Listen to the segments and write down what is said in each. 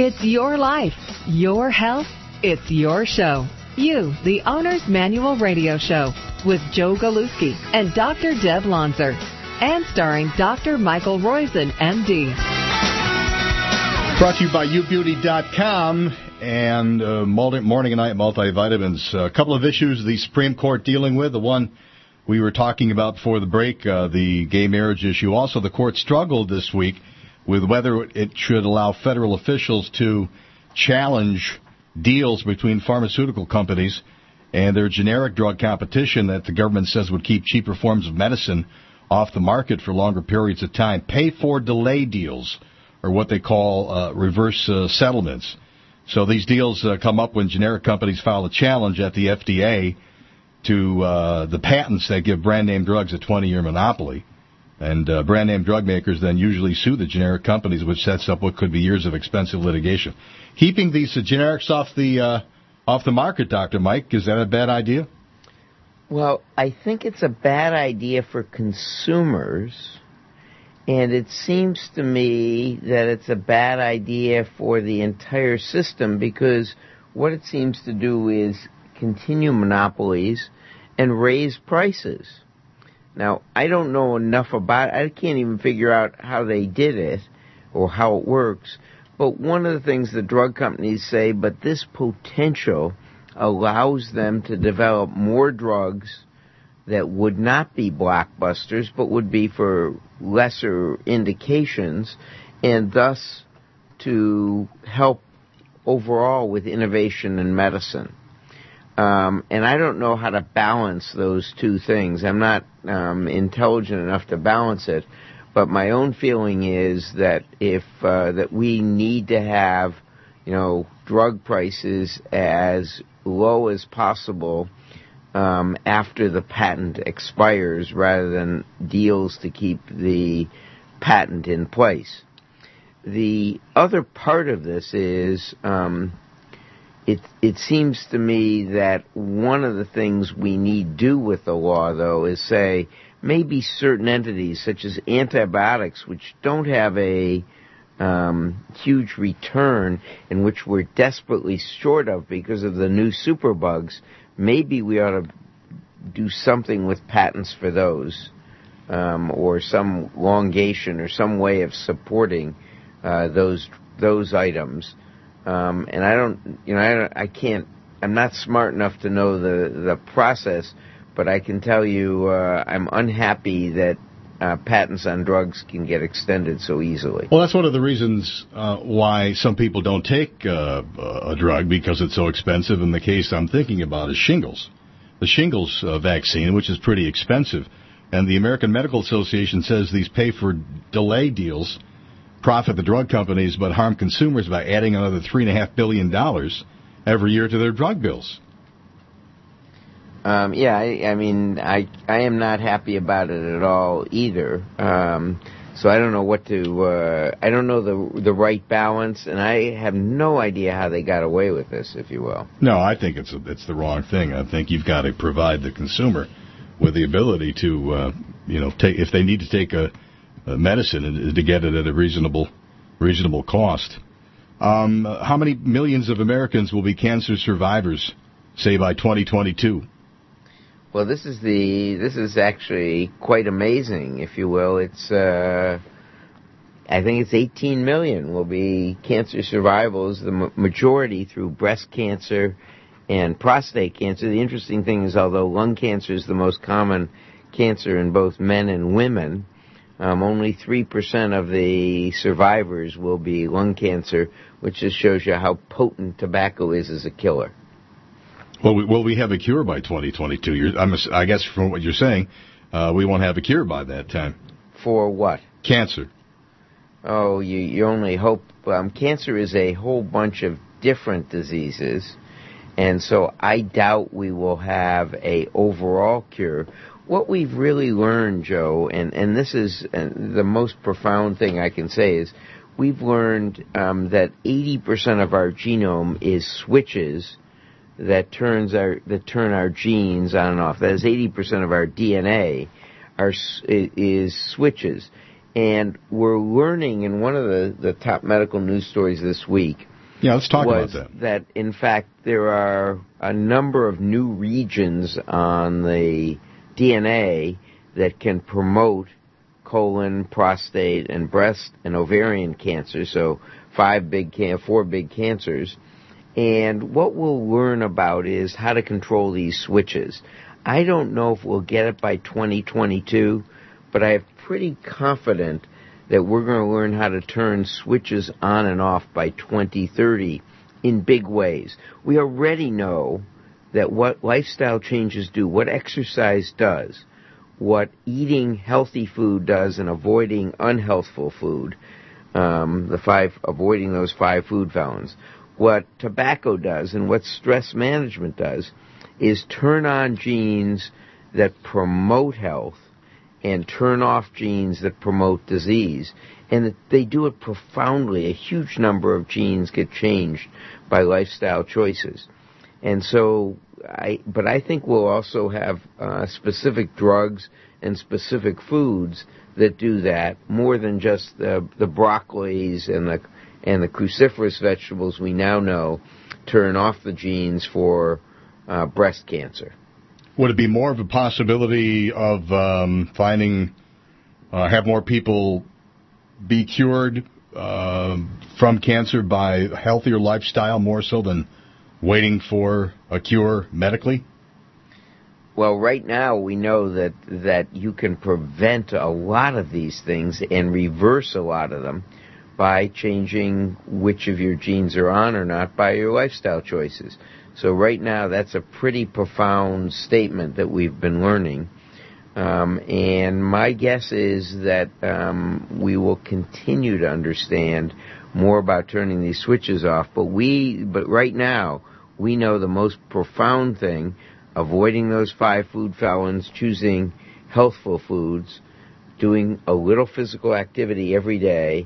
It's your life, your health, it's your show. You, the Owner's Manual Radio Show, with Joe Galuski and Dr. Deb Lonzer, and starring Dr. Michael Roizen, MD. Brought to you by YouBeauty.com and Morning and Night Multivitamins. A couple of issues the Supreme Court dealing with. The one we were talking about before the break, the gay marriage issue. Also, the court struggled this week with whether it should allow federal officials to challenge deals between pharmaceutical companies and their generic drug competition that the government says would keep cheaper forms of medicine off the market for longer periods of time. Pay-for-delay deals, or what they call reverse settlements. So these deals come up when generic companies file a challenge at the FDA to the patents that give brand-name drugs a 20-year monopoly. And brand-name drug makers then usually sue the generic companies, which sets up what could be years of expensive litigation. Keeping these generics off the market, Dr. Mike, is that a bad idea? Well, I think it's a bad idea for consumers, and it seems to me that it's a bad idea for the entire system, because what it seems to do is continue monopolies and raise prices. Now, I don't know enough about it. I can't even figure out how they did it or how it works. But one of the things the drug companies say, but this potential allows them to develop more drugs that would not be blockbusters, but would be for lesser indications, and thus to help overall with innovation in medicine. And I don't know how to balance those two things. I'm not intelligent enough to balance it, but my own feeling is that that we need to have, drug prices as low as possible after the patent expires, rather than deals to keep the patent in place. The other part of this is it seems to me that one of the things we need do with the law, though, is say maybe certain entities, such as antibiotics, which don't have a huge return and which we're desperately short of because of the new superbugs, maybe we ought to do something with patents for those, or some elongation or some way of supporting those items. And I'm not smart enough to know the process, but I can tell you I'm unhappy that patents on drugs can get extended so easily. Well, that's one of the reasons why some people don't take a drug, because it's so expensive. And the case I'm thinking about is shingles. The shingles vaccine, which is pretty expensive. And the American Medical Association says these pay-for-delay deals profit the drug companies but harm consumers by adding another $3.5 billion every year to their drug bills. I am not happy about it at all either. So I don't know what to, I don't know the right balance, and I have no idea how they got away with this, if you will. No, I think it's the wrong thing. I think you've got to provide the consumer with the ability to, if they need to take a medicine and to get it at a reasonable cost. How many millions of Americans will be cancer survivors, say, by 2022? Well, this is actually quite amazing, if you will. It's I think it's 18 million will be cancer survivals, the majority through breast cancer and prostate cancer. The interesting thing is, although lung cancer is the most common cancer in both men and women, only 3% of the survivors will be lung cancer, which just shows you how potent tobacco is as a killer. Well, will we have a cure by 2022? I guess from what you're saying, we won't have a cure by that time. For what? Cancer. Oh, you only hope. Cancer is a whole bunch of different diseases, and so I doubt we will have a overall cure. What we've really learned, Joe, and this is the most profound thing I can say, is we've learned that 80% of our genome is switches that turn our genes on and off. That is 80% of our DNA is switches. And we're learning in one of the top medical news stories this week Yeah, let's talk about that. That, in fact, there are a number of new regions on the DNA that can promote colon, prostate, and breast and ovarian cancer, so 4 big cancers. And what we'll learn about is how to control these switches. I don't know if we'll get it by 2022, but I am pretty confident that we're going to learn how to turn switches on and off by 2030 in big ways. We already know that what lifestyle changes do, what exercise does, what eating healthy food does and avoiding unhealthful food, avoiding those 5 food felons, what tobacco does and what stress management does is turn on genes that promote health and turn off genes that promote disease. And they do it profoundly. A huge number of genes get changed by lifestyle choices. And so, I think we'll also have specific drugs and specific foods that do that more than just the broccolis and the cruciferous vegetables we now know turn off the genes for breast cancer. Would it be more of a possibility of have more people be cured from cancer by healthier lifestyle more so than waiting for a cure medically? Well, right now we know that you can prevent a lot of these things and reverse a lot of them by changing which of your genes are on or not by your lifestyle choices. So right now that's a pretty profound statement that we've been learning. And my guess is that we will continue to understand more about turning these switches off. But right now we know the most profound thing: avoiding those 5 food felons, choosing healthful foods, doing a little physical activity every day,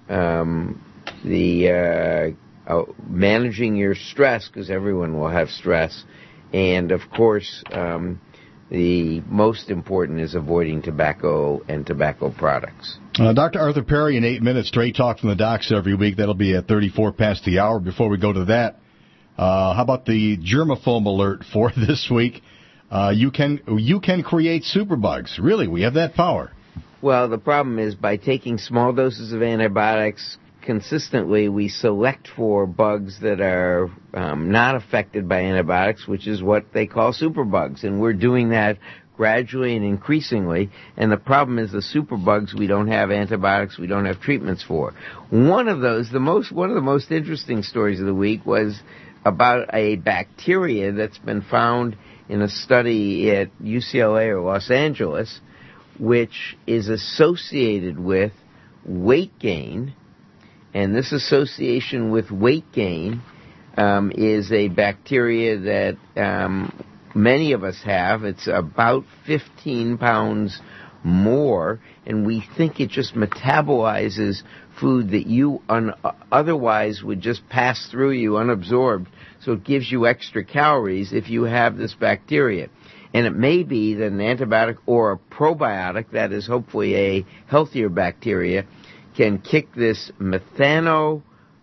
managing your stress, because everyone will have stress, and of course the most important is avoiding tobacco and tobacco products. Dr. Arthur Perry in 8 minutes, straight talk from the docs every week. That'll be at 34 past the hour. Before we go to that, how about the germaphobe alert for this week? You can create superbugs. Really, we have that power. Well, the problem is by taking small doses of antibiotics consistently, we select for bugs that are not affected by antibiotics, which is what they call superbugs. And we're doing that gradually and increasingly. And the problem is the superbugs we don't have antibiotics, we don't have treatments for. One of the most interesting stories of the week was about a bacteria that's been found in a study at UCLA or Los Angeles, which is associated with weight gain. And this association with weight gain is a bacteria that many of us have. It's about 15 pounds more, and we think it just metabolizes food that you otherwise would just pass through you unabsorbed. So it gives you extra calories if you have this bacteria. And it may be that an antibiotic or a probiotic, that is hopefully a healthier bacteria, can kick this Methanobacter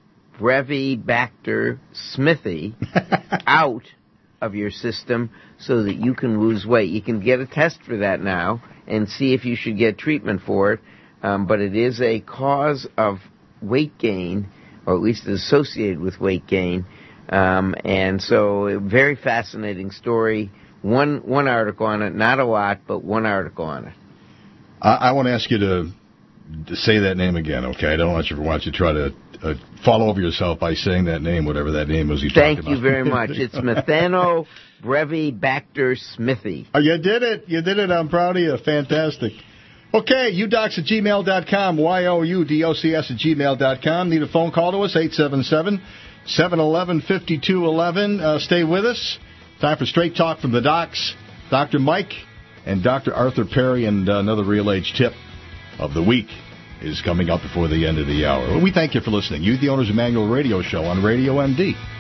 smithii out of your system so that you can lose weight. You can get a test for that now and see if you should get treatment for it. But it is a cause of weight gain, or at least associated with weight gain. And so a very fascinating story. One article on it, not a lot, but one article on it. I want to ask you to say that name again, okay? I don't want you to try to fall over yourself by saying that name, whatever that name was you talked about. Thank you very much. It's Methanobacter smithii. Oh, you did it. You did it. I'm proud of you. Fantastic. Okay, udocs@gmail.com, youdocs@gmail.com. Need a phone call to us, 877-711-5211. Stay with us. Time for Straight Talk from the Docs. Dr. Mike and Dr. Arthur Perry, and another Real Age tip of the week is coming up before the end of the hour. We thank you for listening. Youth, the Owner's Manual radio show on Radio MD.